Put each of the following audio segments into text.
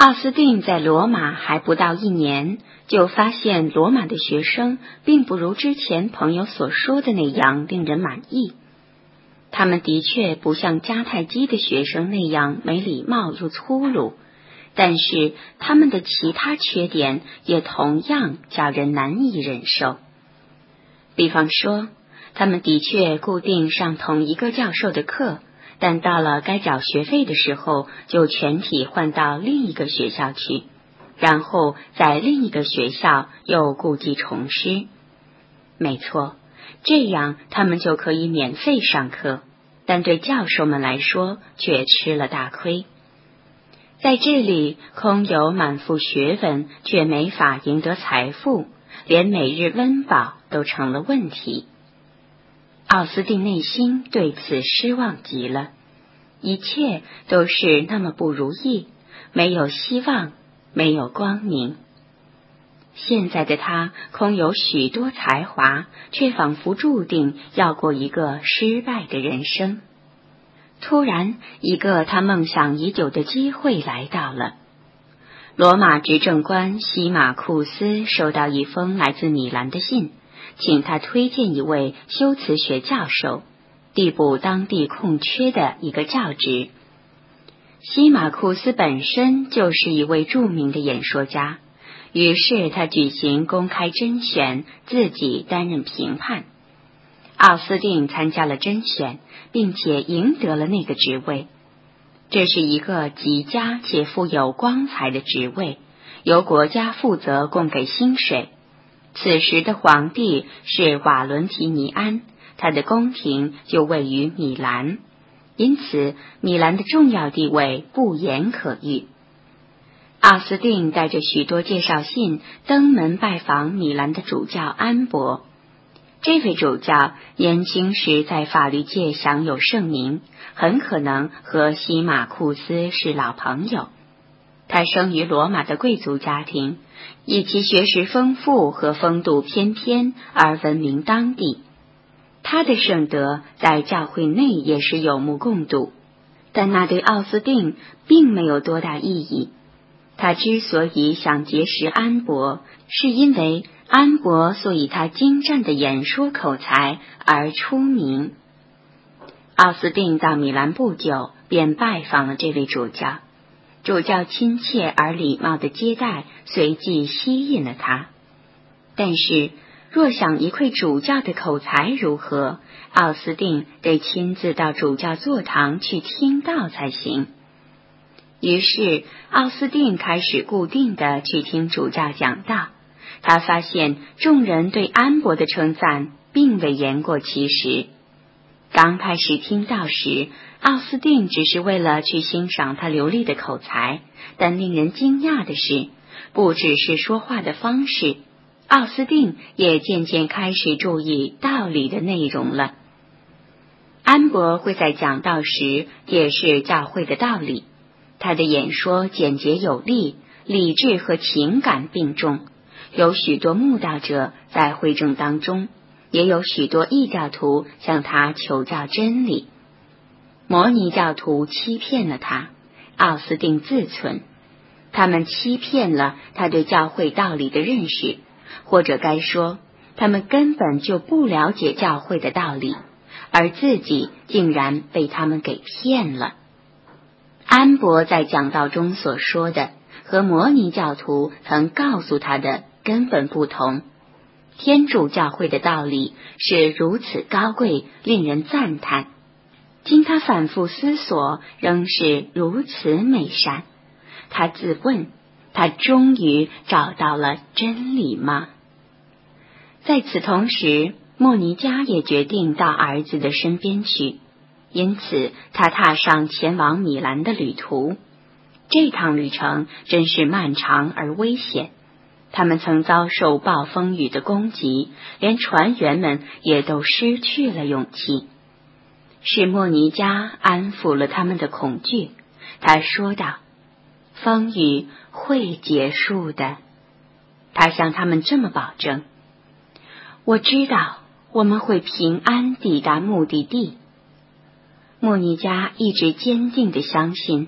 奥斯定在罗马还不到1年，就发现罗马的学生并不如之前朋友所说的那样令人满意。他们的确不像迦太基的学生那样没礼貌又粗鲁，但是他们的其他缺点也同样叫人难以忍受。比方说，他们的确固定上同一个教授的课，但到了该缴学费的时候，就全体换到另一个学校去，然后在另一个学校又故技重施。没错，这样他们就可以免费上课，但对教授们来说却吃了大亏。在这里，空有满腹学问，却没法赢得财富，连每日温饱都成了问题。奥斯定内心对此失望极了，一切都是那么不如意，没有希望，没有光明。现在的他空有许多才华，却仿佛注定要过一个失败的人生。突然，一个他梦想已久的机会来到了。罗马执政官西马库斯收到一封来自米兰的信，请他推荐一位修辞学教授，递补当地空缺的一个教职。西马库斯本身就是一位著名的演说家，于是他举行公开甄选，自己担任评判。奥斯定参加了甄选，并且赢得了那个职位。这是一个极佳且富有光彩的职位，由国家负责供给薪水。此时的皇帝是瓦伦提尼安，他的宫廷就位于米兰，因此米兰的重要地位不言可喻。奥斯定带着许多介绍信登门拜访米兰的主教安伯。这位主教年轻时在法律界享有盛名，很可能和西马库斯是老朋友。他生于罗马的贵族家庭，以其学识丰富和风度翩翩而闻名当地。他的圣德在教会内也是有目共睹，但那对奥斯定并没有多大意义。他之所以想结识安伯，是因为安伯所以他精湛的演说口才而出名。奥斯定到米兰不久，便拜访了这位主教。主教亲切而礼貌的接待，随即吸引了他。但是，若想一窥主教的口才如何，奥斯定得亲自到主教座堂去听道才行。于是，奥斯定开始固定的去听主教讲道。他发现众人对安伯的称赞并未言过其实。刚开始听到时，奥斯定只是为了去欣赏他流利的口才，但令人惊讶的是，不只是说话的方式，奥斯定也渐渐开始注意道理的内容了。安伯会在讲道时解释教会的道理，他的演说简洁有力，理智和情感并重。有许多慕道者在会证当中，也有许多异教徒向他求教真理。摩尼教徒欺骗了他，奥斯定自存。他们欺骗了他对教会道理的认识，或者该说，他们根本就不了解教会的道理，而自己竟然被他们给骗了。安伯在讲道中所说的，和摩尼教徒曾告诉他的根本不同。天主教会的道理是如此高贵，令人赞叹。经他反复思索，仍是如此美善。他自问，他终于找到了真理吗？在此同时，莫尼加也决定到儿子的身边去，因此他踏上前往米兰的旅途。这趟旅程真是漫长而危险，他们曾遭受暴风雨的攻击，连船员们也都失去了勇气。是莫尼加安抚了他们的恐惧，他说道：风雨会结束的。他向他们这么保证：我知道我们会平安抵达目的地。莫尼加一直坚定地相信，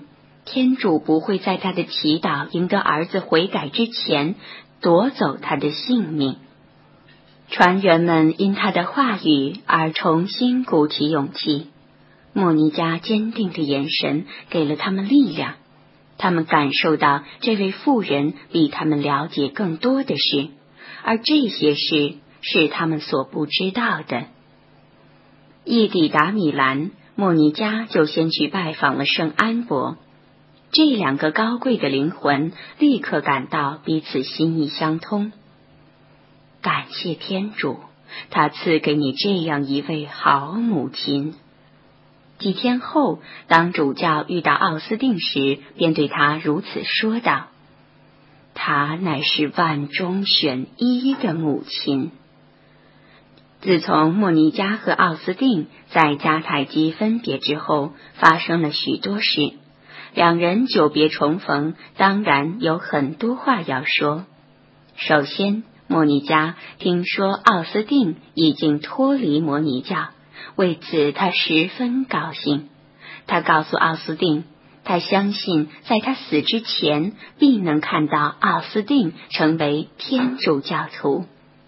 天主不会在他的祈祷赢得儿子悔改之前夺走他的性命。船员们因他的话语而重新鼓起勇气。莫尼加坚定的眼神给了他们力量，他们感受到这位妇人比他们了解更多的事，而这些事是他们所不知道的。一抵达米兰，莫尼加就先去拜访了圣安伯。这两个高贵的灵魂立刻感到彼此心意相通。感谢天主，他赐给你这样一位好母亲。几天后，当主教遇到奥斯定时，便对他如此说道：她乃是万中选一的母亲。自从莫尼加和奥斯定在迦太基分别之后，发生了许多事。两人久别重逢，当然有很多话要说。首先，莫尼加听说奥斯定已经脱离摩尼教，为此他十分高兴。他告诉奥斯定，他相信在他死之前必能看到奥斯定成为天主教徒。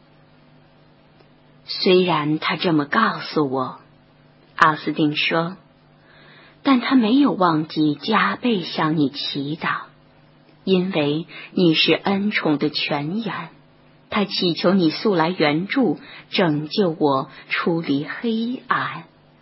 虽然他这么告诉我，奥斯定说，但他没有忘记加倍向你祈祷，因为你是恩宠的泉源。他祈求你速来援助，拯救我出离黑暗。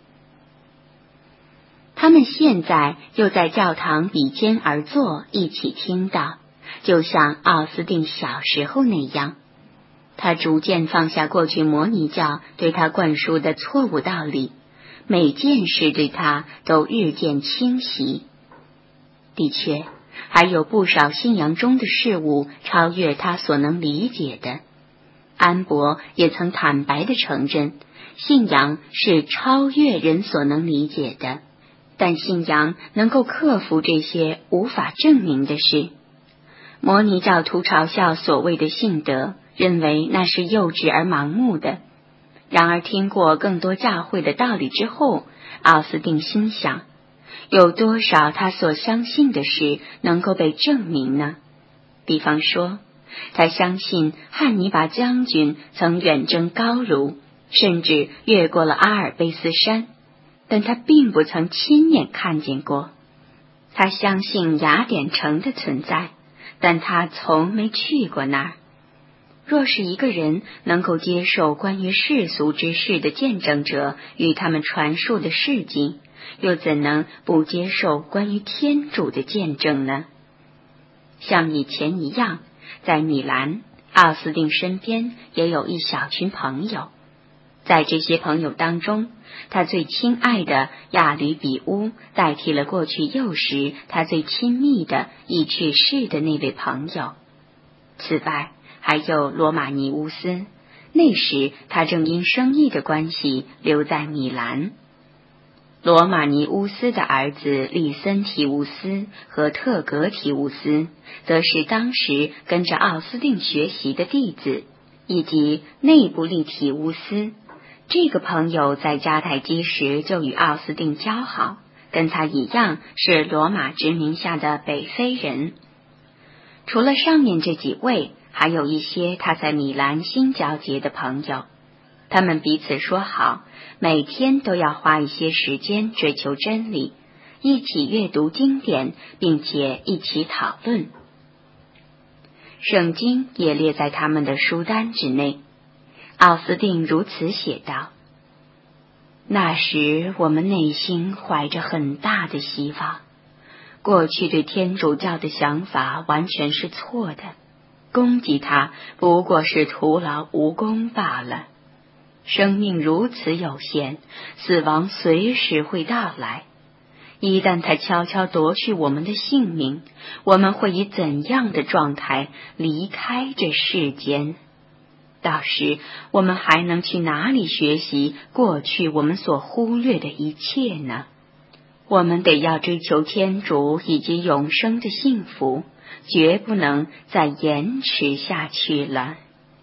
他们现在又在教堂比肩而坐，一起听到，就像奥斯定小时候那样。他逐渐放下过去摩尼教对他灌输的错误道理，每件事对他都日渐清晰。的确，还有不少信仰中的事物超越他所能理解的。安伯也曾坦白地承认，信仰是超越人所能理解的，但信仰能够克服这些无法证明的事。摩尼教徒嘲笑所谓的信德，认为那是幼稚而盲目的。然而听过更多教会的道理之后，奥斯定心想，有多少他所相信的事能够被证明呢？比方说，他相信汉尼拔将军曾远征高卢，甚至越过了阿尔卑斯山，但他并不曾亲眼看见过。他相信雅典城的存在，但他从没去过那儿。若是一个人能够接受关于世俗之事的见证者与他们传述的事迹，又怎能不接受关于天主的见证呢？像以前一样，在米兰，奥斯定身边也有一小群朋友。在这些朋友当中，他最亲爱的亚吕比乌代替了过去幼时他最亲密的已去世的那位朋友。此外，还有罗马尼乌斯，那时他正因生意的关系留在米兰。罗马尼乌斯的儿子利森提乌斯和特格提乌斯，则是当时跟着奥斯定学习的弟子，以及内布利提乌斯。这个朋友在迦太基时就与奥斯定交好，跟他一样是罗马殖民下的北非人。除了上面这几位，还有一些他在米兰新交结的朋友，他们彼此说好，每天都要花一些时间追求真理，一起阅读经典，并且一起讨论。圣经也列在他们的书单之内。奥斯定如此写道：那时我们内心怀着很大的希望，过去对天主教的想法完全是错的，攻击它不过是徒劳无功罢了。生命如此有限，死亡随时会到来。一旦他悄悄夺去我们的性命，我们会以怎样的状态离开这世间？到时我们还能去哪里学习过去我们所忽略的一切呢？我们得要追求天主以及永生的幸福，绝不能再延迟下去了。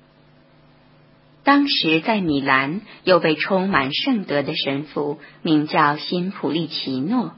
当时在米兰有位充满圣德的神父，名叫辛普利奇诺，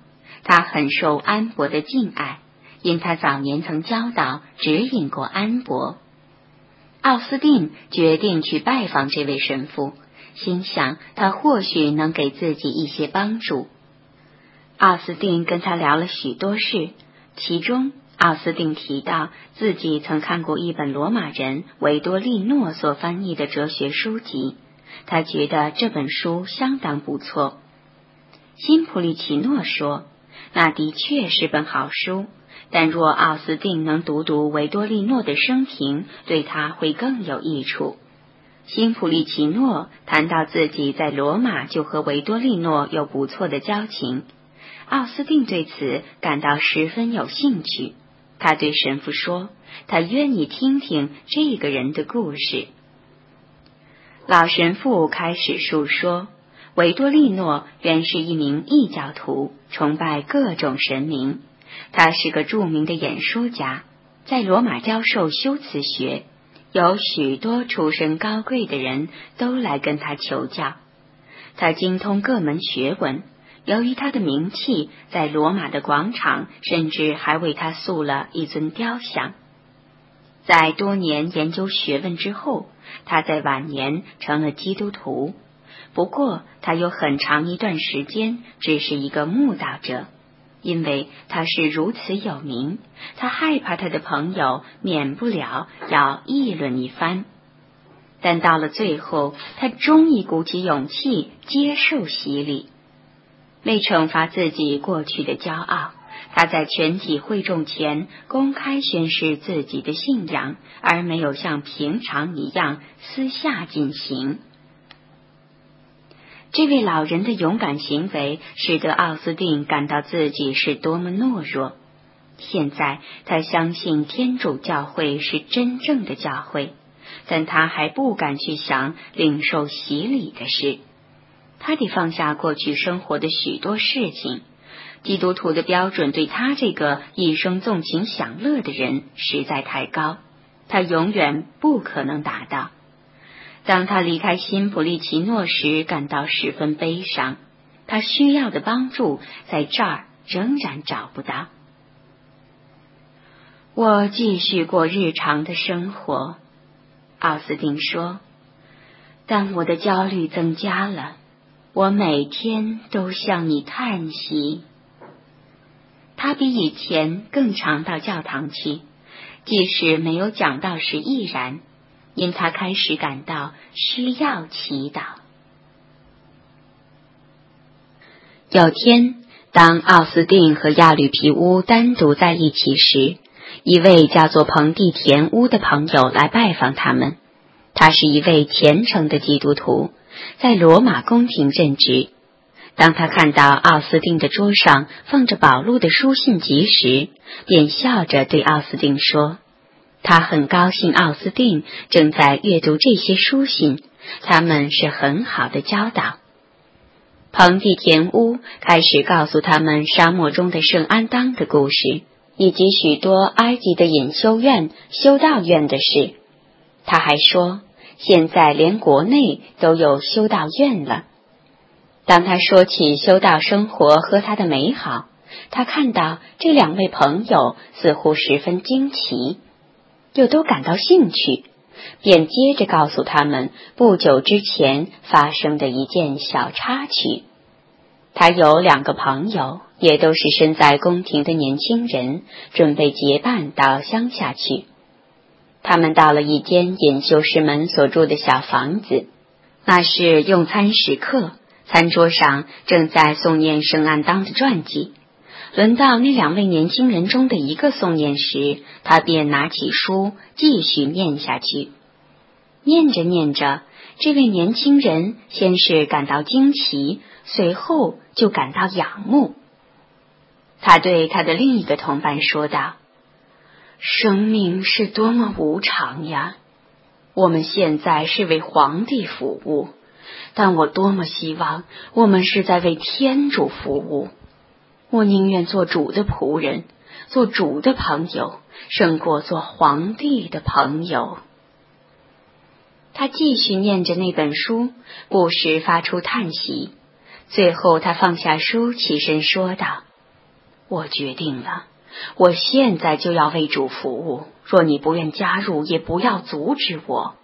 他很受安伯的敬爱，因他早年曾教导指引过安伯。奥斯定决定去拜访这位神父，心想他或许能给自己一些帮助。奥斯定跟他聊了许多事，其中奥斯定提到自己曾看过一本罗马人维多利诺所翻译的哲学书籍，他觉得这本书相当不错。辛普利奇诺说，那的确是本好书，但若奥斯定能读读维多利诺的生平，对他会更有益处。辛普利奇诺谈到自己在罗马就和维多利诺有不错的交情，奥斯定对此感到十分有兴趣。他对神父说，他愿意听听这个人的故事。老神父开始述说，维多利诺原是一名异教徒，崇拜各种神明。他是个著名的演说家，在罗马教授修辞学，有许多出身高贵的人都来跟他求教。他精通各门学问，由于他的名气，在罗马的广场甚至还为他塑了一尊雕像。在多年研究学问之后，他在晚年成了基督徒。不过他有很长一段时间只是一个慕道者，因为他是如此有名，他害怕他的朋友免不了要议论一番。但到了最后，他终于鼓起勇气接受洗礼。为惩罚自己过去的骄傲，他在全体会众前公开宣示自己的信仰，而没有像平常一样私下进行。这位老人的勇敢行为使得奥斯定感到自己是多么懦弱。现在他相信天主教会是真正的教会，但他还不敢去想领受洗礼的事。他得放下过去生活的许多事情。基督徒的标准对他这个一生纵情享乐的人实在太高，他永远不可能达到。当他离开辛普利奇诺时，感到十分悲伤。他需要的帮助在这儿仍然找不到。我继续过日常的生活，奥斯定说，但我的焦虑增加了。我每天都向你叹息。他比以前更常到教堂去，即使没有讲道时亦然，因他开始感到需要祈祷。有天，当奥斯定和亚吕皮乌单独在一起时，一位叫做彭蒂田乌的朋友来拜访他们。他是一位虔诚的基督徒，在罗马宫廷任职。当他看到奥斯定的桌上放着保禄的书信集时，便笑着对奥斯定说，他很高兴奥斯定正在阅读这些书信，他们是很好的教导。彭蒂田乌开始告诉他们沙漠中的圣安当的故事，以及许多埃及的隐修院、修道院的事。他还说，现在连国内都有修道院了。当他说起修道生活和他的美好，他看到这两位朋友似乎十分惊奇，又都感到兴趣，便接着告诉他们不久之前发生的一件小插曲。他有2个朋友，也都是身在宫廷的年轻人，准备结伴到乡下去。他们到了一间隐修士们所住的小房子，那是用餐时刻，餐桌上正在诵念圣安当的传记。轮到那2位年轻人中的一个诵念时，他便拿起书继续念下去。念着念着，这位年轻人先是感到惊奇，随后就感到仰慕。他对他的另一个同伴说道，生命是多么无常呀！我们现在是为皇帝服务，但我多么希望我们是在为天主服务。我宁愿做主的仆人，做主的朋友，胜过做皇帝的朋友。他继续念着那本书，不时发出叹息。最后他放下书，起身说道， 我决定了，我现在就要为主服务，若你不愿加入，也不要阻止我。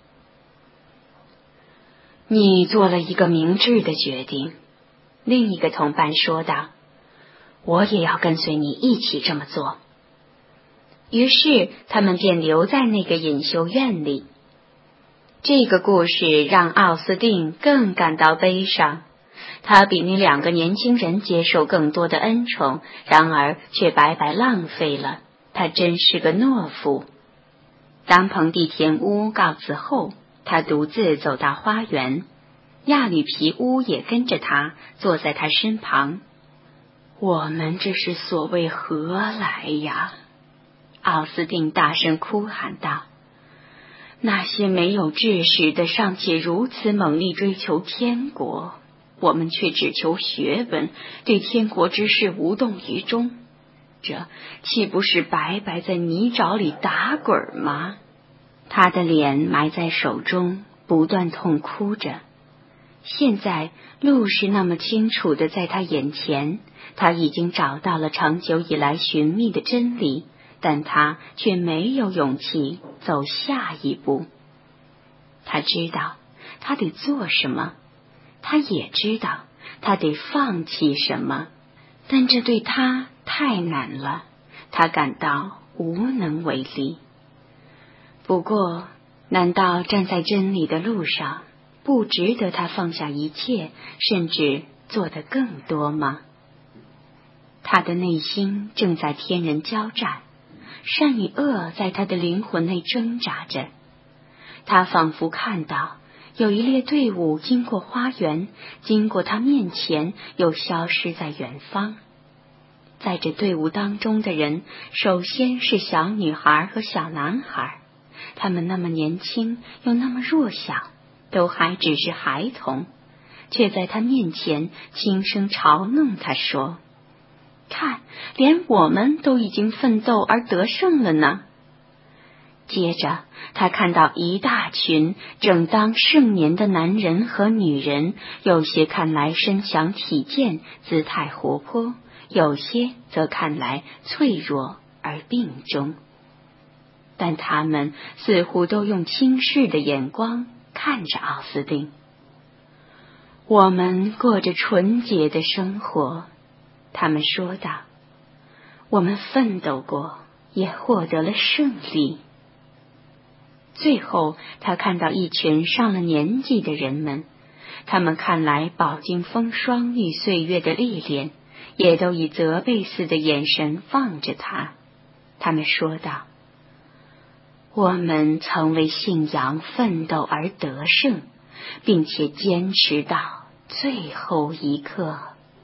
你做了一个明智的决定，另一个同伴说道，我也要跟随你一起这么做。于是他们便留在那个隐修院里。这个故事让奥斯定更感到悲伤，他比那2个年轻人接受更多的恩宠，然而却白白浪费了，他真是个懦夫。当蓬蒂田乌告辞后，他独自走到花园，亚吕皮乌也跟着他坐在他身旁。我们这是所谓何来呀？奥斯定大声哭喊道，那些没有知识的尚且如此猛力追求天国，我们却只求学问，对天国之事无动于衷，这岂不是白白在泥沼里打滚吗？他的脸埋在手中，不断痛哭着。现在路是那么清楚的在他眼前，他已经找到了长久以来寻觅的真理，但他却没有勇气走下一步。他知道他得做什么，他也知道他得放弃什么，但这对他太难了，他感到无能为力。不过，难道站在真理的路上，不值得他放下一切，甚至做得更多吗？他的内心正在天人交战，善与恶在他的灵魂内挣扎着。他仿佛看到有一列队伍经过花园，经过他面前，又消失在远方。在这队伍当中的人，首先是小女孩和小男孩，他们那么年轻，又那么弱小，都还只是孩童，却在他面前轻声嘲弄他说，看，连我们都已经奋斗而得胜了呢。接着他看到一大群正当盛年的男人和女人，有些看来身强体健，姿态活泼，有些则看来脆弱而病中，但他们似乎都用轻视的眼光看着奥斯定。我们过着纯洁的生活，他们说道，我们奋斗过，也获得了胜利。最后他看到一群上了年纪的人们，他们看来饱经风霜与岁月的历练，也都以责备似的眼神望着他。他们说道，我们曾为信仰奋斗而得胜，并且坚持到最后一刻。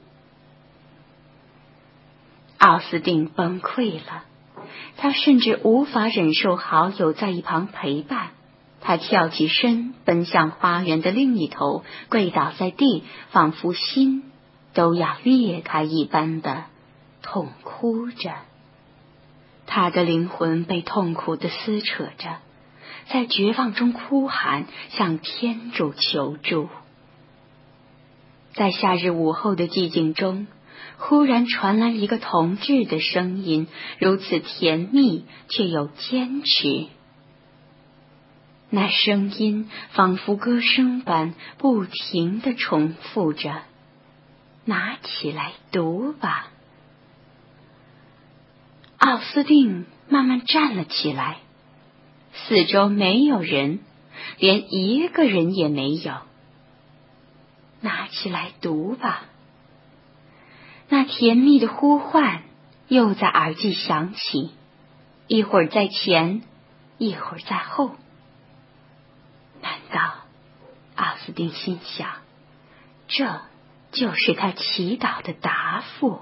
奥斯定崩溃了，他甚至无法忍受好友在一旁陪伴，他跳起身奔向花园的另一头，跪倒在地，仿佛心都要裂开一般的痛哭着。他的灵魂被痛苦地撕扯着，在绝望中哭喊，向天主求助。在夏日午后的寂静中，忽然传来一个童稚的声音，如此甜蜜却又坚持。那声音仿佛歌声般不停地重复着，拿起来读吧。奥斯定慢慢站了起来，四周没有人，连一个人也没有。拿起来读吧。那甜蜜的呼唤又在耳际响起，一会儿在前，一会儿在后。难道，奥斯定心想，这就是他祈祷的答复？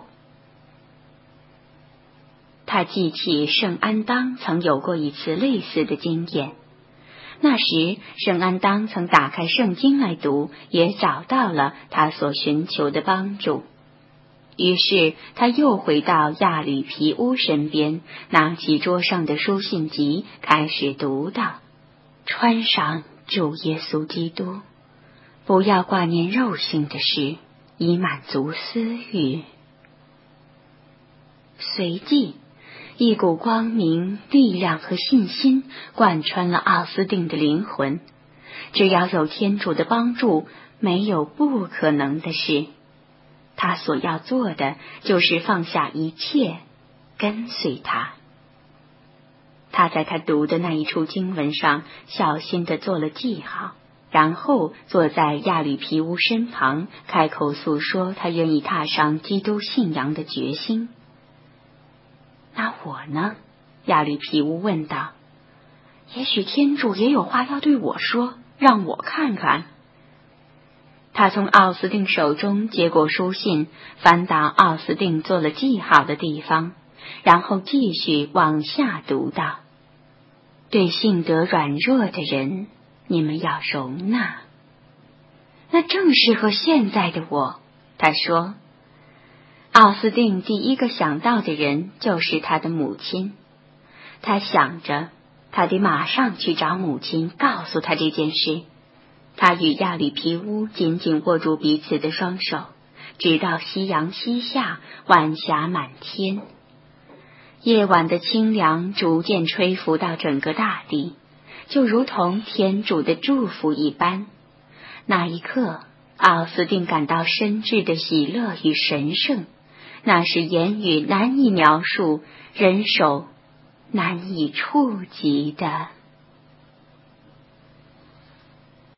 他记起圣安当曾有过一次类似的经验，那时圣安当曾打开圣经来读，也找到了他所寻求的帮助。于是他又回到亚吕皮乌身边，拿起桌上的书信集，开始读道：穿上主耶稣基督，不要挂念肉性的事，以满足私欲。 随即，一股光明、力量和信心贯穿了奥斯定的灵魂。只要有天主的帮助，没有不可能的事。他所要做的就是放下一切，跟随他。他在他读的那一处经文上小心地做了记号，然后坐在亚吕皮乌身旁，开口诉说他愿意踏上基督信仰的决心。那我呢？亚吕皮乌问道。也许天主也有话要对我说，让我看看。他从奥斯定手中接过书信，翻到奥斯定做了记号的地方，然后继续往下读道：对性德软弱的人，你们要容纳。那正适合现在的我，他说。奥斯定第一个想到的人就是他的母亲。他想着，他得马上去找母亲，告诉他这件事。他与亚里皮乌紧紧握住彼此的双手，直到夕阳西下，晚霞满天。夜晚的清凉逐渐吹拂到整个大地，就如同天主的祝福一般。那一刻，奥斯定感到深挚的喜乐与神圣，那是言语难以描述，人手难以触及的。